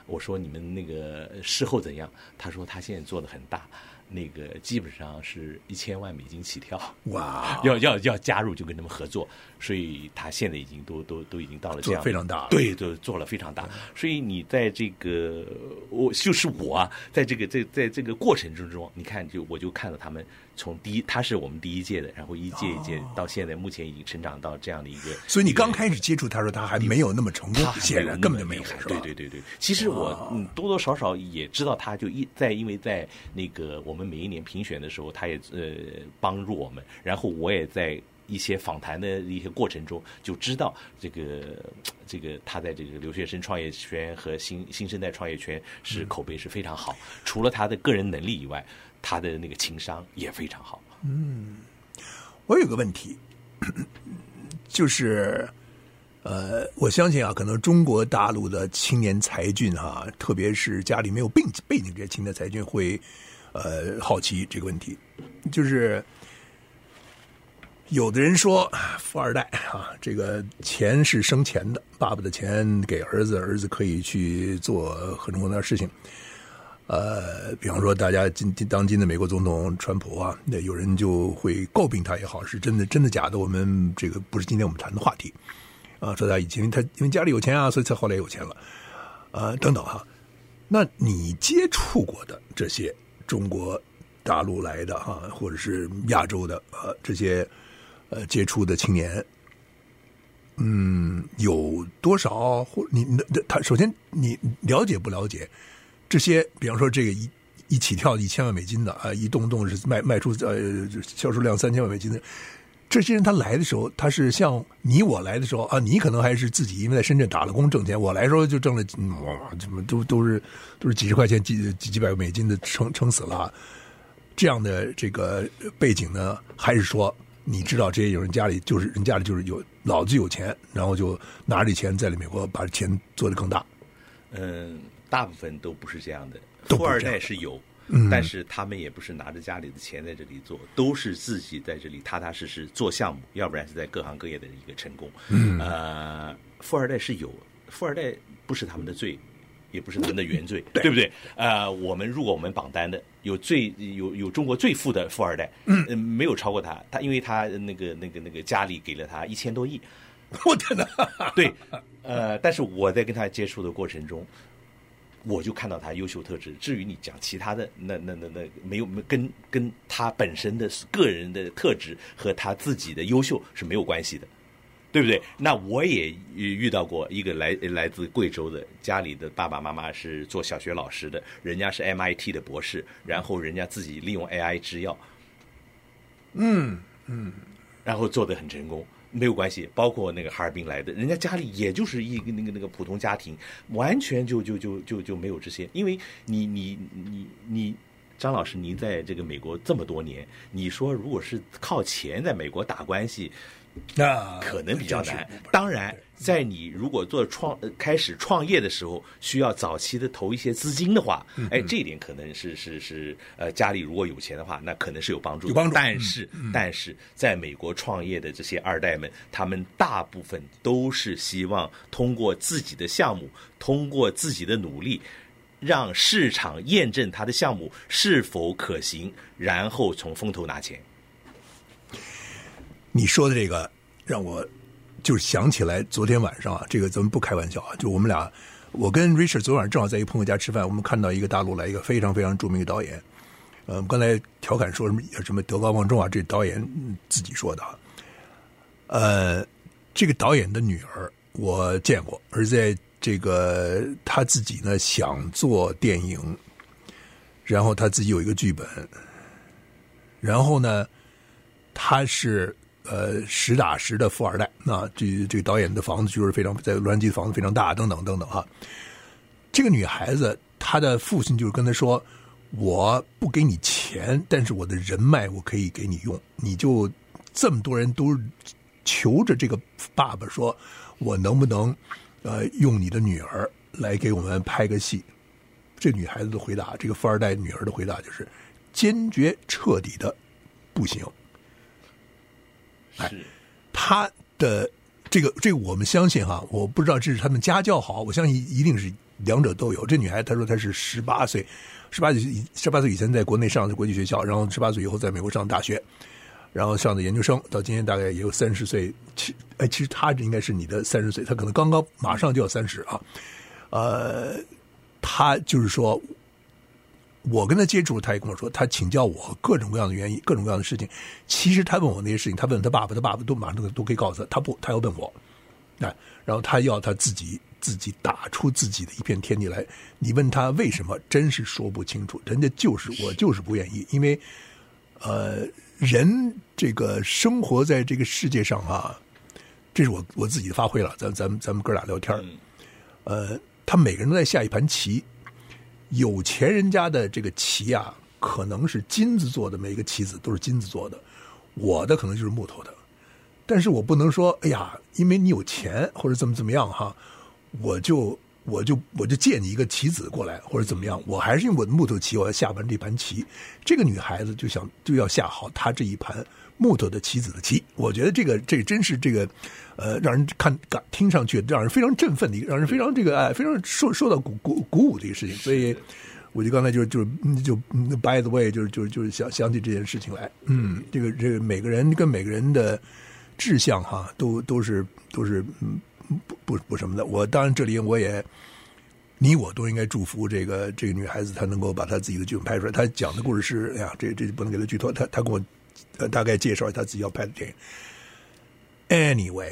我说你们那个事后怎样？他说他现在做的很大，那个基本上是$1000万起跳。 哇， 要加入就跟他们合作，所以他现在已经都已经到了这样做非常大了， 对，都做了非常大。所以你在这个我在这个过程之中，你看我就看到他们从他是我们第一届的，然后一届一届到现在，目前已经成长到这样的一个。 所以你刚开始接触他说他还没有那么成功，显然根本就没有，是吧？ 对。其实我多多少少也知道，他就因为在那个我们每一年评选的时候，他也帮助我们，然后我也在一些访谈的一些过程中就知道这个他在这个留学生创业圈和新生代创业圈是口碑是非常好。除了他的个人能力以外，他的那个情商也非常好。 我有个问题，就是我相信啊，可能中国大陆的青年才俊哈，特别是家里没有背景这些青年才俊会好奇这个问题，就是有的人说富二代啊，这个钱是生钱的，爸爸的钱给儿子，儿子可以去做很多的事情。比方说大家当今的美国总统川普啊，那有人就会诟病他也好，是真的假的，我们这个不是今天我们谈的话题啊。说他以前因为家里有钱啊，所以才后来有钱了等等哈。那你接触过的这些中国大陆来的哈，或者是亚洲的这些接触的青年，有多少？或他首先你了解不了解这些？比方说这个一起跳$1000万的啊，一动是卖出销售量$3000万的。这些人他来的时候，他是像你我来的时候啊，你可能还是自己因为在深圳打了工挣钱，我来的时候就挣了怎么都是几十块钱几百美金的撑死了。这样的这个背景呢，还是说你知道这些有人家里就是有老子有钱，然后就拿着钱在美国把钱做得更大？ 大部分都不是这样的，富二代是有。但是他们也不是拿着家里的钱在这里做，都是自己在这里踏踏实实做项目，要不然是在各行各业的一个成功。富二代是有，富二代不是他们的罪，也不是他们的原罪，对不对？如果我们榜单的有中国最富的富二代，没有超过他，因为他那个家里给了他1000多亿， 我天哪！ 对，但是我在跟他接触的过程中，我就看到他优秀特质。至于你讲其他的，那没有跟他本身的个人的特质和他自己的优秀是没有关系的，对不对？那我也遇到过一个来自贵州的，家里的爸爸妈妈是做小学老师的，人家是 MIT 的博士，然后人家自己利用 AI 制药，然后做得很成功。没有关系，包括那个哈尔滨来的，人家家里也就是一个那个普通家庭，完全就没有这些。因为你张老师，您在这个美国这么多年，你说如果是靠钱在美国打关系，那可能比较难。当然，在你如果开始创业的时候，需要早期的投一些资金的话，这一点可能是家里如果有钱的话，那可能是有帮助。但是在美国创业的这些二代们，他们大部分都是希望通过自己的项目，通过自己的努力，让市场验证他的项目是否可行，然后从风投拿钱。 你说的这个让我就想起来昨天晚上啊，这个咱们不开玩笑啊，就我们俩，我跟 Richard 昨晚上正好在一个朋友家吃饭，我们看到一个大陆来一个非常非常著名的导演，刚才调侃说什么德高望重啊，这导演自己说的啊，这个导演的女儿我见过，而在这个他自己呢想做电影，然后他自己有一个剧本，然后呢他是实打实的富二代，那这个导演的房子就是在洛杉矶的房子非常大，等等等等哈。这个女孩子她的父亲就是跟她说，我不给你钱，但是我的人脉我可以给你用，你就这么多人都求着这个爸爸说，我能不能用你的女儿来给我们拍个戏。这女孩子的回答，这个富二代女儿的回答就是坚决彻底的不行。他的这个我们相信哈，我不知道这是他们家教好，我相信一定是两者都有。这女孩她说她是18岁以前在国内上的国际学校，然后18岁以后在美国上大学，然后上的研究生，到今天大概也有30岁。其实她应该是你的30岁，她可能刚刚马上就要30啊。她就是说，我跟她接触，她也跟我说，她请教我各种各样的原因，各种各样的事情。其实她问我那些事情，她问她爸爸，她爸爸都马上都可以告诉她，她不，她要问我。然后她要她自己打出自己的一片天地来。你问她为什么，真是说不清楚。人家我就是不愿意，因为人这个生活在这个世界上啊，这是我自己的发挥了。咱们哥俩聊天，他每个人都在下一盘棋。有钱人家的这个棋啊，可能是金子做的，每一个棋子都是金子做的。我的可能就是木头的，但是我不能说，哎呀，因为你有钱或者怎么样哈，我就借你一个棋子过来或者怎么样，我还是用我的木头棋，我要下完这盘棋。这个女孩子就要下好她这一盘木头的棋子的棋。我觉得这真是这个让人听上去让人非常振奋的一个，让人非常非常受到鼓舞的一个事情。所以我就刚才就 by the way 就是想起这件事情来。这个每个人跟每个人的志向哈都是不什么的。我当然这里你我都应该祝福这个女孩子，她能够把她自己的剧本拍出来。她讲的故事是，哎呀，这不能给她剧透。她跟我大概介绍她自己要拍的电影。Anyway，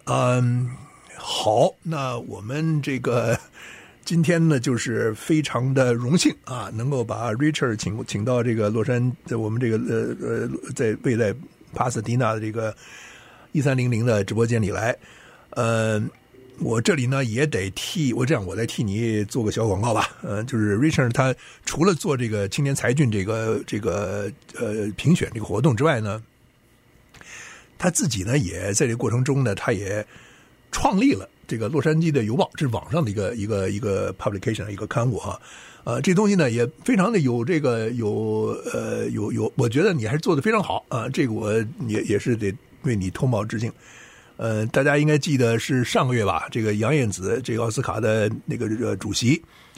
好，那我们这个今天呢，就是非常的荣幸啊，能够把 Richard 请到这个洛杉矶，我们这个位在帕萨迪纳的这个1300的直播间里来。我这里呢也得我再替你做个小广告吧。就是 Richard 他除了做这个青年才俊这个评选这个活动之外呢，他自己呢也在这个过程中呢，他也创立了这个洛杉矶的邮报，这是网上的一个 publication 一个刊物哈。这东西呢也非常的有，我觉得你还是做得非常好啊。这个我也是得为你脱帽致敬。大家应该记得是上个月吧，这个杨燕子这个奥斯卡的那个主席，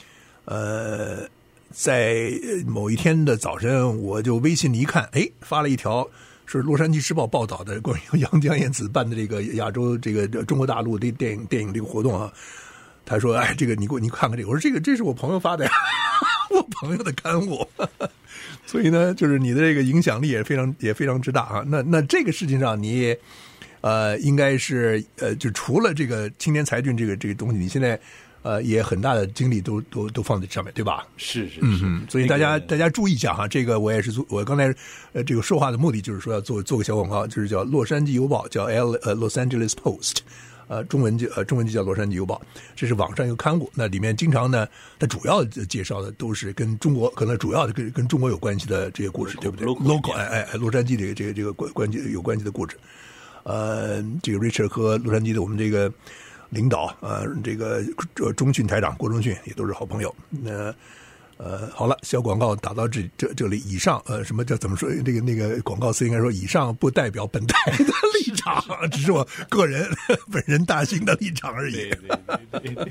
在某一天的早晨，我就微信里一看，发了一条是《洛杉矶时报》报道的关于杨燕子办的这个亚洲这个中国大陆的电影这个活动啊。他说：“这个你看看这个。”我说：“这是我朋友发的呀，我朋友的刊物。”所以呢，就是你的这个影响力也非常之大啊。那这个事情上你。应该是就除了这个青年才俊这个东西，你现在也很大的精力都放在上面，对吧？ 是， 所以大家注意一下哈，这个我刚才这个说话的目的就是说要做个小广告，就是叫洛杉矶邮报，叫Los Angeles Post， 中文就叫洛杉矶邮报，这是网上一个刊物。那里面经常呢，它主要介绍的都是跟中国可能主要的跟中国有关系的这些故事，对不对 ？local 洛杉矶这个有关系的故事。这个 Richard 和洛杉矶的我们这个领导这个中讯台长郭中讯也都是好朋友。那好了，小广告打到这里。以上什么叫怎么说？那个广告词应该说，以上不代表本台的立场，只是我个人本人大兴的立场而已。 对。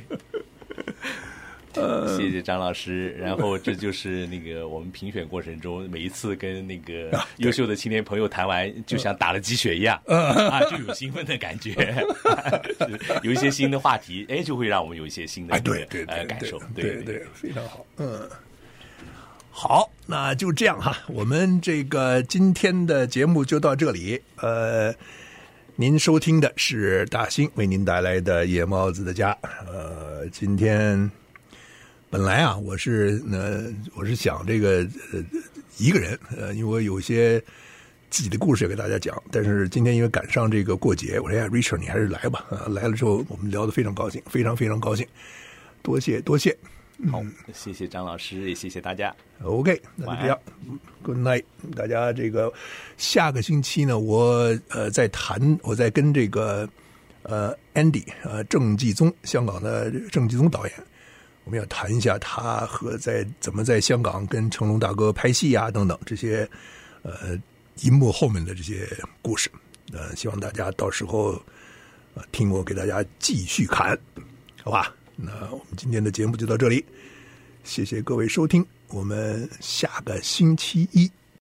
谢谢张老师。然后这就是那个我们评选过程中，每一次跟那个优秀的青年朋友谈完，就像打了鸡血一样就有兴奋的感觉，有一些新的话题，就会让我们有一些新的感受。对， 非常好。好，那就这样哈，我们这个今天的节目就到这里。您收听的是大兴为您带来的夜猫子的家。今天。本来啊，我是想这个一个人，因为我有些自己的故事要给大家讲。但是今天因为赶上这个过节，我说Richard 你还是来吧。来了之后我们聊得非常高兴，非常非常高兴，多谢。 好，谢谢张老师，也谢谢大家。 OK， 那就这样 ，Good night， 大家这个下个星期呢，我在跟这个Andy 郑继宗，香港的郑继宗导演。我们要谈一下他怎么在香港跟成龙大哥拍戏啊等等这些银幕后面的这些故事。希望大家到时候听我给大家继续侃，好吧？ 那我们今天的节目就到这里，谢谢各位收听，我们下个星期一